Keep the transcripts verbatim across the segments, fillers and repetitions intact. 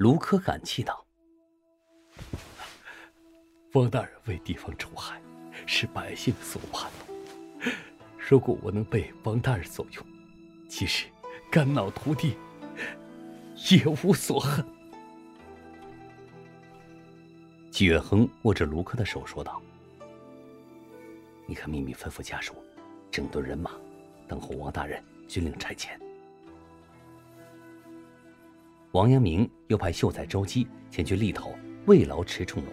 卢科感泣道：“王大人为地方除害，是百姓所盼望。如果我能被王大人所用，即使肝脑涂地，也无所恨。”季远亨握着卢科的手说道：“你可秘密吩咐家属，整顿人马，等候王大人军令差遣。”王阳明又派秀才周基前去蓟头慰劳迟仲荣。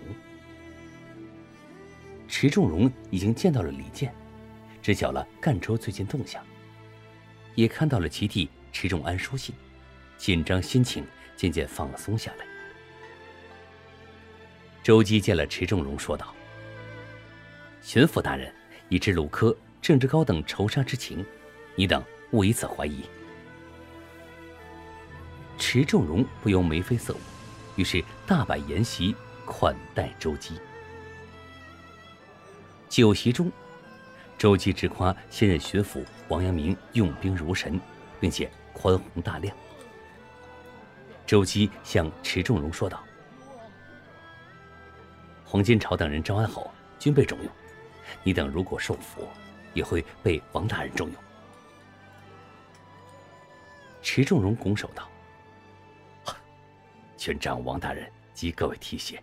迟仲荣已经见到了李健，知晓了赣州最近动向，也看到了其弟迟仲安书信，紧张心情渐渐放松下来。周基见了迟仲荣，说道：“巡抚大人已知鲁科、郑志高等仇杀之情，你等勿以此怀疑。”迟仲荣不由眉飞色舞，于是大摆筵席款待周基。酒席中，周基直夸现任巡抚王阳明用兵如神，并且宽宏大量。周基向迟仲荣说道：“黄金朝等人招安后，均被重用，你等如果受俘，也会被王大人重用。”迟仲荣拱手道：“全仗王大人及各位提携。”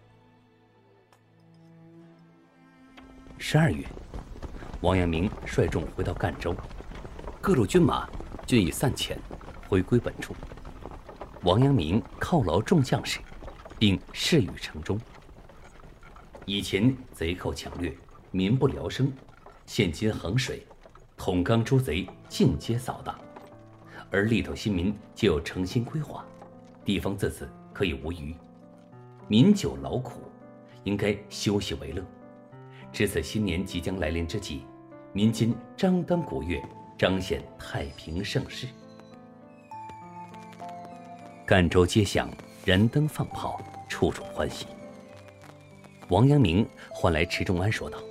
十二月，王阳明率众回到赣州，各路军马均已散遣，回归本处。王阳明犒劳众将士，并誓与城中：以前贼寇抢掠，民不聊生；现今衡水、统纲诸贼尽皆扫荡，而蓟头新民皆有诚心规划，地方自此可以无虞。民久劳苦，应该休息为乐。值此新年即将来临之际，民今张灯鼓乐，彰显太平盛世。赣州街巷燃灯放炮，处处欢喜。王阳明唤来迟仲安说道：“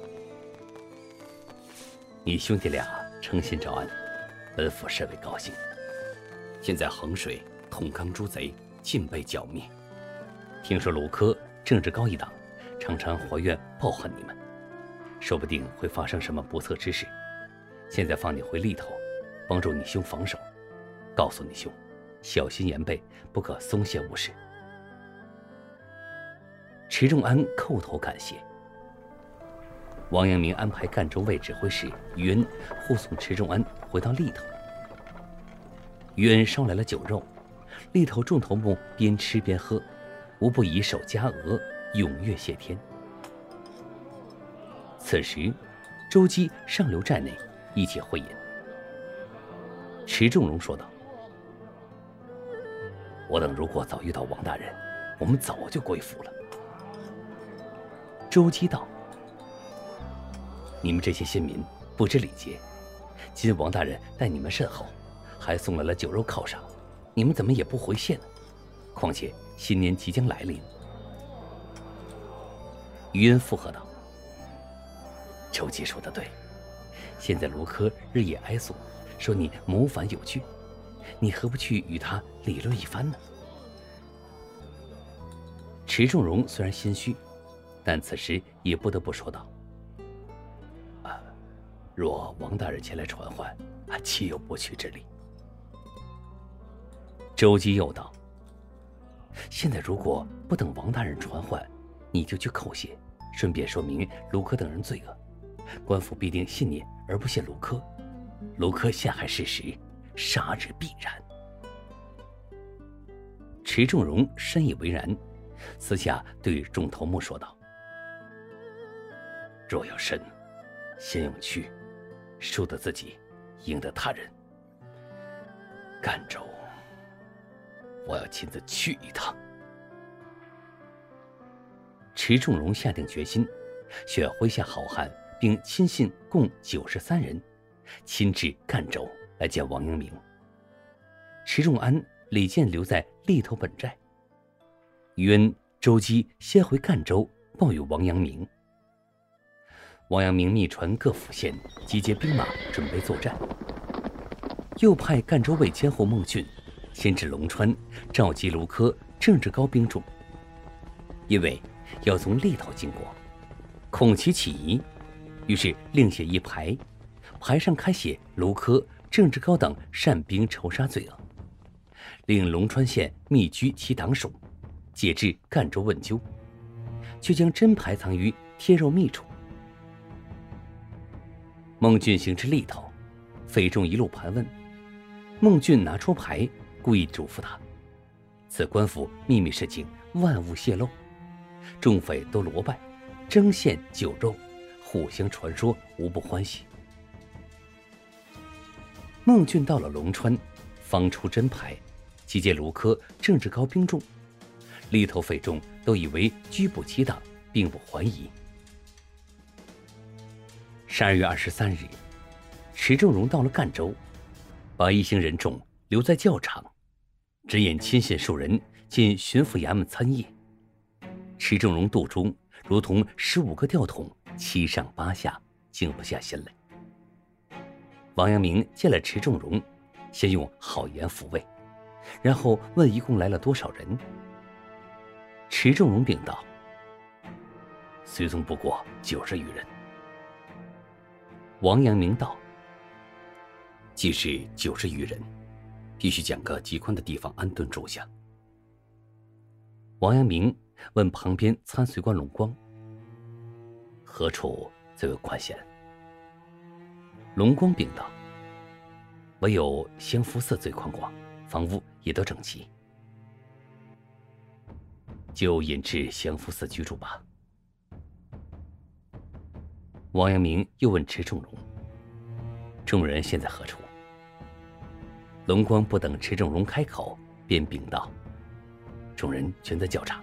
你兄弟俩诚心招安，本府甚为高兴。现在衡水、统纲诸贼尽被剿灭，听说鲁科、郑志高一党常常怀怨报恨你们，说不定会发生什么不测之事。现在放你回蓟头，帮助你兄防守，告诉你兄，小心严备，不可松懈误事。”迟仲安叩头感谢。王阳明安排赣州卫指挥使于恩护送迟仲安回到蓟头。于恩捎来了酒肉，蓟头众头目边吃边喝，无不以手夹额，踊跃谢天。此时，周基上流寨内一起会饮。迟仲荣说道：“我等如果早遇到王大人，我们早就归服了。”周基道：“你们这些新民不知礼节，今王大人待你们甚厚，还送来了酒肉犒赏，你们怎么也不回谢呢？况且新年即将来临。”于恩附和道：“周基说得对，现在卢科日夜哀诉，说你谋反有据，你何不去与他理论一番呢？”迟仲荣虽然心虚，但此时也不得不说道：“啊，若王大人前来传唤，啊，岂有不去之理？”周基又道：“现在如果不等王大人传唤，你就去叩谢，顺便说明卢科等人罪恶，官府必定信你而不信卢科，卢科陷害事实，杀之必然。”迟仲荣深以为然，私下对众头目说道：“若要胜，先用去，输得自己，赢得他人。赣州，我要亲自去一趟。”迟仲荣下定决心，选麾下好汉，并亲信共九十三人，亲至赣州来见王阳明。迟仲安、李健留在蓟头本寨，于恩、周基先回赣州报与王阳明。王阳明密传各府县，集结兵马，准备作战。又派赣州卫监护孟俊先至龙川召集卢科、郑志高兵众，因为要从利头经过，恐其起疑，于是另写一牌，牌上开写卢科、郑志高等擅兵仇杀罪恶，令龙川县密拘其党属，解至赣州问究，却将真牌藏于贴肉密处。孟俊行至利头，匪众一路盘问，孟俊拿出牌，故意嘱咐他：此官府秘密事情，万勿泄露。众匪都罗拜，争献酒肉，互相传说，无不欢喜。孟俊到了龙川，方出真牌，集结卢科、郑志高兵众，利头匪众都以为拘捕其党，并不怀疑。十二月二十三日，池仲荣到了赣州，把一行人众留在教场，只引亲信数人进巡抚衙门参谒。池仲荣肚中如同十五个吊桶，七上八下，静不下心来。王阳明见了池仲荣，先用好言抚慰，然后问一共来了多少人。池仲荣禀道：随从不过九十余人。王阳明道：既是九十余人，必须讲个极宽的地方安顿住下。王阳明问旁边参随官龙光：何处最为宽闲？龙光禀道：唯有兴福寺最宽广，房屋也都整齐，就引至兴福寺居住吧。王阳明又问池仲荣：众人现在何处？龙光不等池仲荣开口，便禀道：众人全在教场。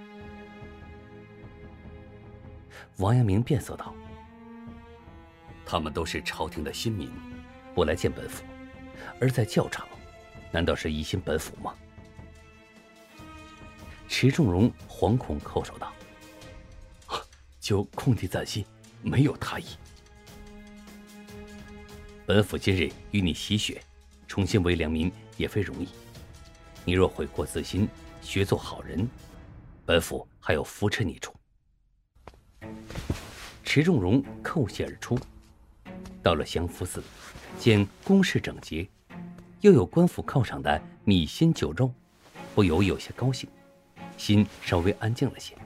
王阳明变色道：他们都是朝廷的新民，不来见本府，而在教场，难道是疑心本府吗？池仲荣惶恐叩首道：就空地暂信，没有他意。本府今日与你洗雪，重新为良民也非容易。你若悔过自新，学做好人，本府还有扶持你处。池仲荣叩谢而出，到了祥福寺，见宫室整洁，又有官府犒赏的米心酒肉，不由有些高兴，心稍微安静了些。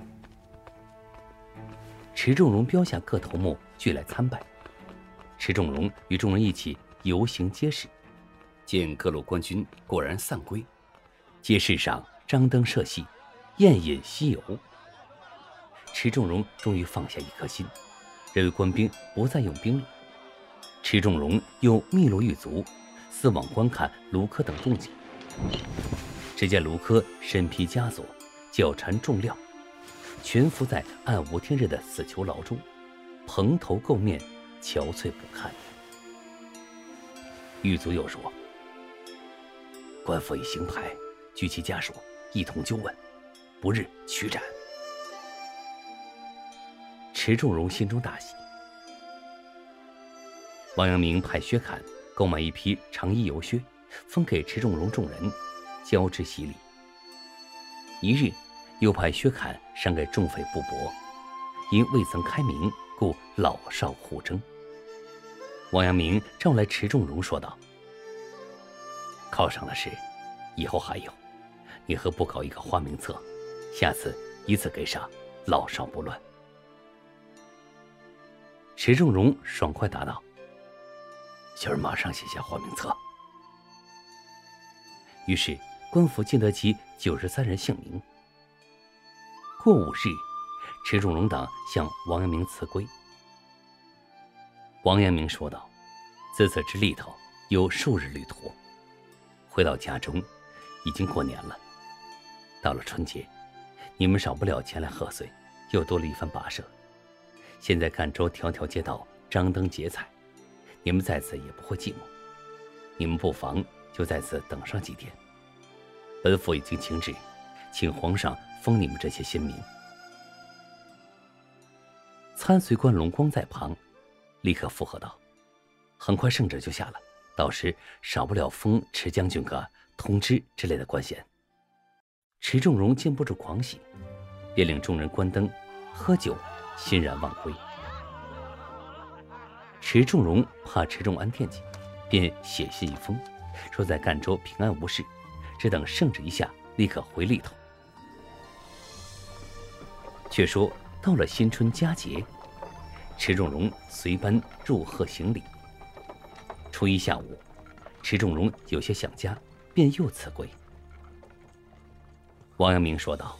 池仲荣标下各头目俱来参拜，池仲荣与众人一起游行街市，见各路官军果然散归，街市上张灯设戏，宴饮西游。池仲荣终于放下一颗心，认为官兵不再用兵力。池仲荣又密录狱卒，四网观看卢科等动静。只见卢科身披枷锁，脚缠重镣，全伏在暗无天日的死囚牢中，蓬头垢面，憔悴不堪。狱卒又说：官府已行牌，拘其家属，一同纠问，不日取斩。池仲荣心中大喜。王阳明派薛侃购买一批长衣油靴，分给池仲荣众人，交之洗礼。一日，又派薛侃赏给众匪布帛，因未曾开明，故老少互争。王阳明召来池仲荣说道：犒赏的事，以后还有，你何不搞一个花名册？下次一次给上，老少不乱。池仲荣爽快答道：小人马上写下花名册。于是官府尽得其九十三人姓名。过五日，池仲荣等向王阳明辞归。王阳明说道：自此之里头有数日旅途，回到家中，已经过年了。到了春节，你们少不了前来贺岁，又多了一番跋涉。现在赣州条条街道张灯结彩，你们在此也不会寂寞。你们不妨就在此等上几天。本府已经请旨，请皇上封你们这些新民。参随官龙光在旁，立刻附和道：很快圣旨就下了，到时少不了封池将军个通知之类的官衔。池仲荣禁不住狂喜，便令众人关灯喝酒，欣然忘归。池仲荣怕池仲安惦记，便写信一封，说在赣州平安无事，只等圣旨一下，立刻回里头。却说到了新春佳节，池仲荣随班入贺行礼。初一下午，池仲荣有些想家，便又辞归。王阳明说道：“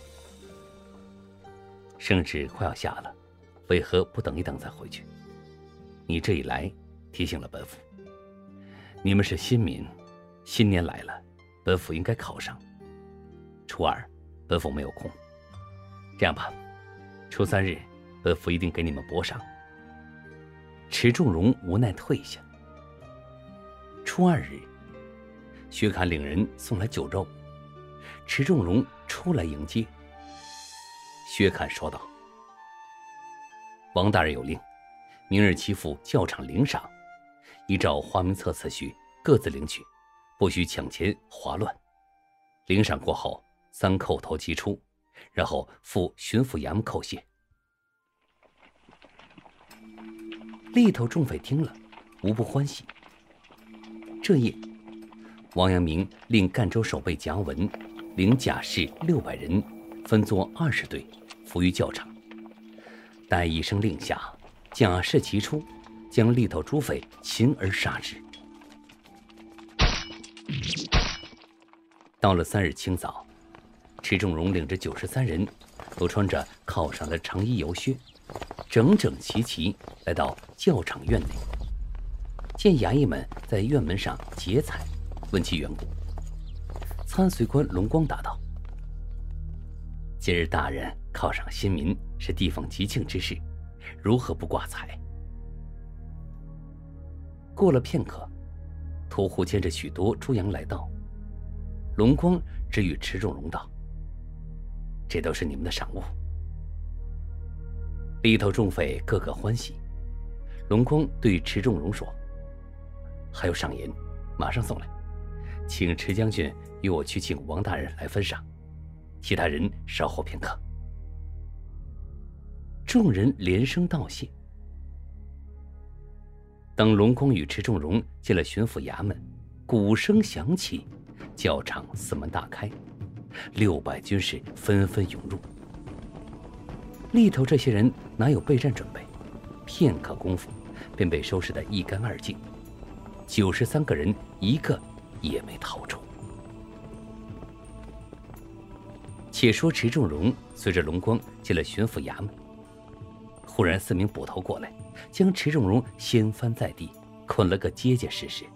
圣旨快要下了，为何不等一等再回去？你这一来，提醒了本府。你们是新民，新年来了，本府应该犒赏。初二，本府没有空。这样吧，初三日，本府一定给你们补赏。”池仲荣无奈退下。初二日，薛侃领人送来酒肉，池仲荣出来迎接。薛侃说道：“王大人有令，明日期付教场领赏，依照花名册次序各自领取，不许抢钱划乱。领赏过后，三叩头即出，然后赴巡抚衙门叩谢。”吏头众匪听了，无不欢喜。这夜，王阳明令赣州守备贾文领甲士六百人，分作二十队，伏于教场。待一声令下，甲士齐出，将吏头诸匪擒而杀之。到了三日清早，池仲荣领着九十三人，都穿着犒赏的长衣游靴，整整齐齐来到教场院内。见衙役们在院门上结彩，问其缘故。参随官龙光答道：“今日大人犒赏新民，是地方吉庆之事，如何不挂彩？”过了片刻，屠户牵着许多猪羊来到，龙光只与池仲荣道：“这都是你们的赏物。”里头众匪个个欢喜。龙光对池仲荣说：“还有赏银，马上送来，请池将军与我去请王大人来分赏，其他人稍后片刻。”众人连声道谢。等龙光与池仲荣进了巡抚衙门，鼓声响起，教场四门大开，六百军士纷纷涌入。里头这些人哪有备战准备，片刻功夫便被收拾得一干二净，九十三个人一个也没逃出。且说池仲荣随着龙光进了巡抚衙门，忽然四名捕头过来，将池仲荣掀翻在地，捆了个结结实实。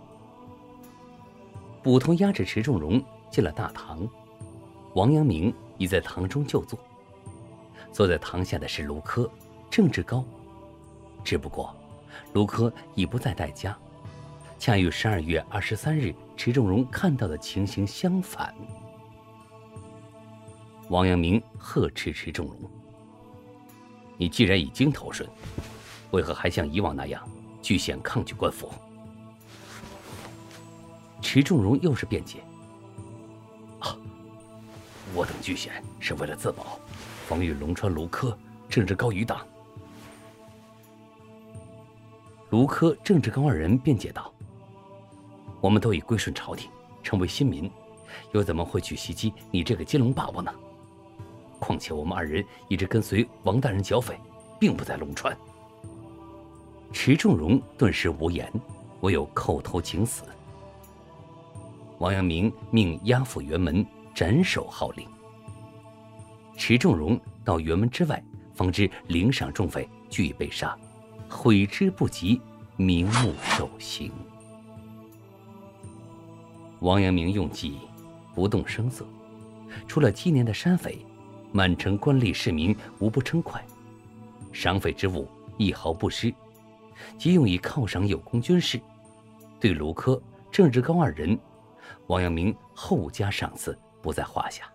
捕头押着池仲荣进了大堂，王阳明已在堂中就坐。坐在堂下的是卢科、郑志高，只不过卢科已不在代家，恰与十二月二十三日池仲荣看到的情形相反。王阳明呵斥池仲荣：“你既然已经投顺，为何还像以往那样拒显抗拒官府？”池仲荣又是辩解：“啊，我等拒显是为了自保，防御龙川卢科、郑志高余党。”卢科、郑志高二人辩解道：“我们都已归顺朝廷，成为新民，又怎么会去袭击你这个金龙把握呢？况且我们二人一直跟随王大人剿匪，并不在龙川。”池仲荣顿时无言，唯有叩头请死。王阳明命押赴辕门斩首号令。池仲荣到辕门之外，方知领赏众匪俱已被杀，悔之不及，瞑目受刑。王阳明用计不动声色，除了积年的山匪，满城官吏市民无不称快，赏匪之物一毫不失，即用以犒赏有功军士。对卢科、郑志高二人，王阳明后加赏赐，不在话下。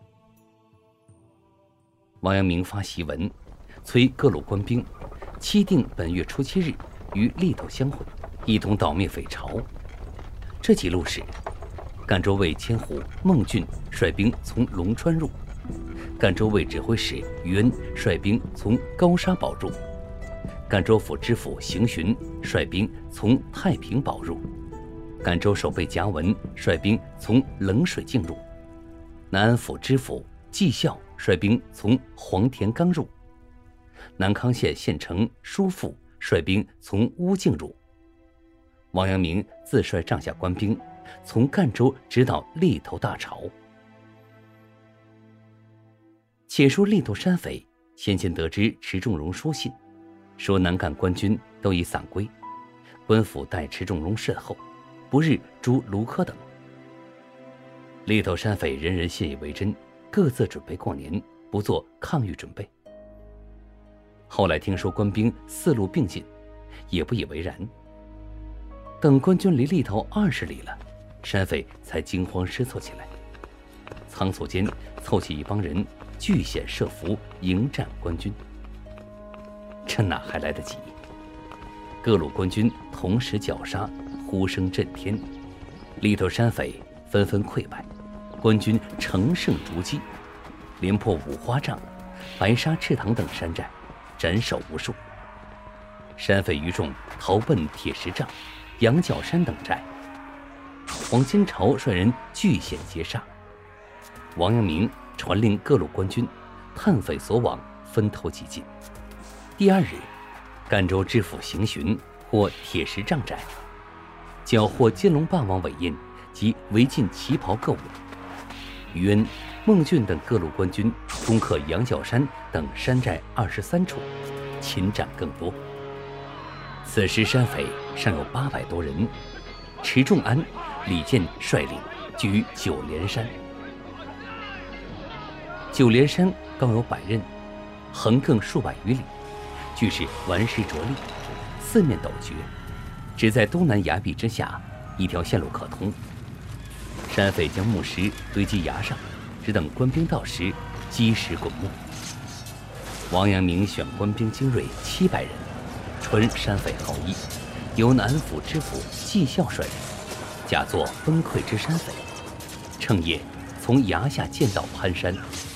王阳明发檄文，催各路官兵期定本月初七日与里头相会，一同捣灭匪巢。这几路使赣州卫千户孟俊率兵从龙川入，赣州卫指挥使于恩率兵从高沙堡入，赣州府知府邢询率兵从太平堡入，赣州守备贾文率兵从冷水进入，南安府知府纪孝率兵从黄田冈入，南康县县丞舒富率兵从乌境入。王阳明自率帐下官兵从赣州直捣利头大潮。且说利头山匪先前得知池仲荣书信，说南赣官军都已散归，官府待池仲荣甚厚，不日诛卢科等。利头山匪人人信以为真，各自准备过年，不做抗御准备。后来听说官兵四路并进，也不以为然。等官军离利头二十里了，山匪才惊慌失措起来，仓促间凑起一帮人，据险设伏迎战官军。这哪还来得及？各路官军同时绞杀，呼声震天，利头山匪纷纷溃败，官军乘胜逐击，连破五花帐、白沙赤塘等山寨，斩首无数。山匪余众逃奔铁石帐、羊角山等寨。黄金朝率人据险截杀。王阳明传令各路官军，探匪所往，分头急进。第二日，赣州知府邢询获铁石帐寨，缴获金龙霸王尾印及围禁旗袍各物。余恩、孟俊等各路官军攻克羊角山等山寨二十三处，擒斩更多。此时山匪尚有八百多人，池仲安、李健率领居于九连山。九连山高有百仞，横亘数百余里，俱是顽石着力，四面陡绝，只在东南崖壁之下，一条线路可通。山匪将木石堆积崖上，只等官兵到时，击石滚没。王阳明选官兵精锐七百人，传山匪号一，由南府知府纪孝率领，假作崩溃之山匪，趁夜从崖下剑道攀山。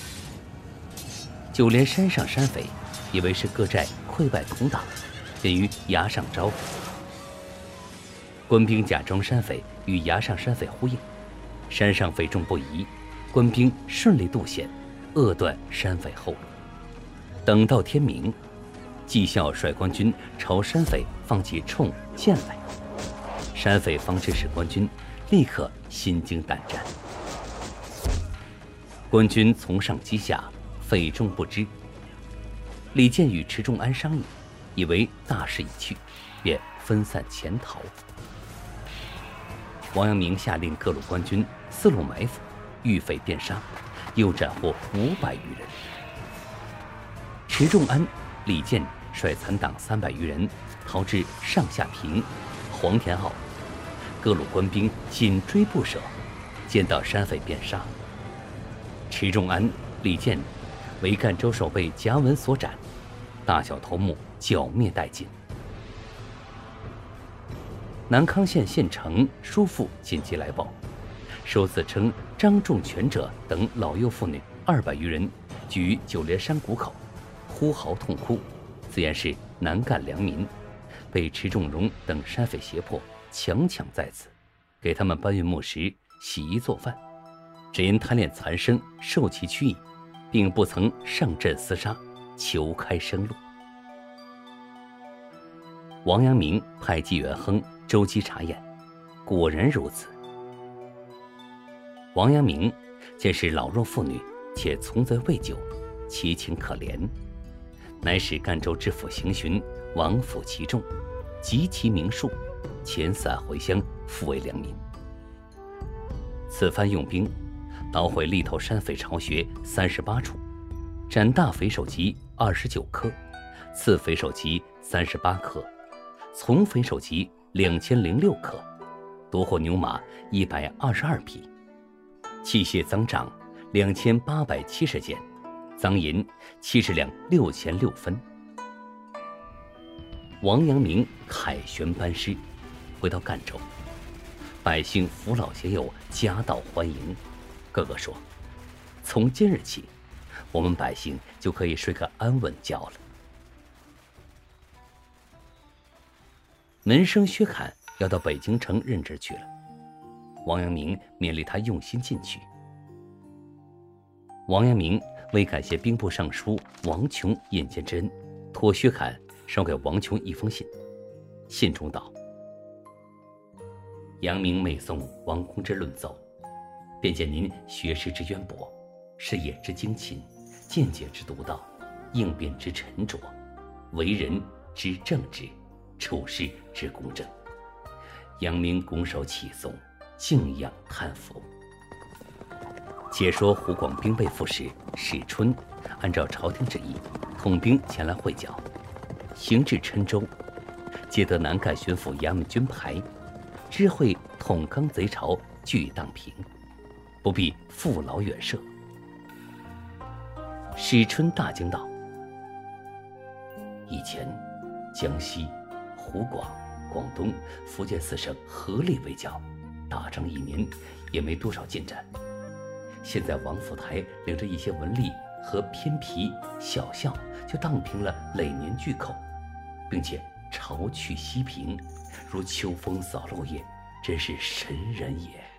九连山上山匪以为是各寨溃败同党，便于崖上招呼。官兵假装山匪与崖上山匪呼应，山上匪众不疑，官兵顺利渡险，扼断山匪后路。等到天明，纪孝率官军朝山匪放起铳箭来，山匪方知是官军，立刻心惊胆战。官军从上击下，匪众不知。李健与池仲安商议，以为大势已去，便分散潜逃。王阳明下令各路官军四路埋伏，遇匪便杀，又斩获五百余人。池仲安、李健率残党三百余人逃至上下平、黄田坳，各路官兵紧追不舍，见到山匪便杀。池仲安、李健为赣州守备贾文所斩，大小头目剿灭殆尽。南康县县丞舒富紧急来报，说自称张仲全者等老幼妇女二百余人聚于九连山谷口，呼嚎痛哭，自言是南赣良民，被池仲荣等山匪胁迫，强抢在此，给他们搬运木石、洗衣做饭，只因贪恋残生，受其驱役，并不曾上阵厮杀，求开生路。王阳明派纪元亨周稽查验，果然如此。王阳明见是老弱妇女，且从贼未久，其情可怜，乃使赣州知府邢询王府其众，集其名数，遣散回乡，复为良民。此番用兵，捣毁利头山匪巢穴三十八处，斩大匪首级二十九颗，次匪首级三十八颗，从匪首级两千零六颗，夺获牛马一百二十二匹，器械赃账两千八百七十件，赃银七十两六钱六分。王阳明凯旋班师，回到赣州， 百姓扶老携幼，夹道欢迎。哥哥说，从今日起，我们百姓就可以睡个安稳觉了。门生薛侃要到北京城任职去了，王阳明勉励他用心进取。王阳明为感谢兵部尚书王琼引荐之恩，托薛侃捎给王琼一封信。信中道：阳明每诵王公之论奏，便见您学识之渊博，视野之精勤，见解之独到，应变之沉着，为人之正直，处事之公正。阳明拱手启颂，敬仰叹服。解说湖广兵备副使史春按照朝廷旨意，统兵前来会剿，行至郴州，接得南赣巡抚衙门军牌，知会统纲贼巢俱荡平，不必父老远涉。史春大惊道：以前江西、湖广、广东、福建四省合力围剿，打仗一年也没多少进展。现在王府台领着一些文吏和偏皮小校，就荡平了累年巨寇，并且潮去西平，如秋风扫落叶，真是神人也。